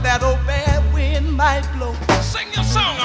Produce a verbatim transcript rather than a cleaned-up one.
that old bad wind might blow. Sing your song.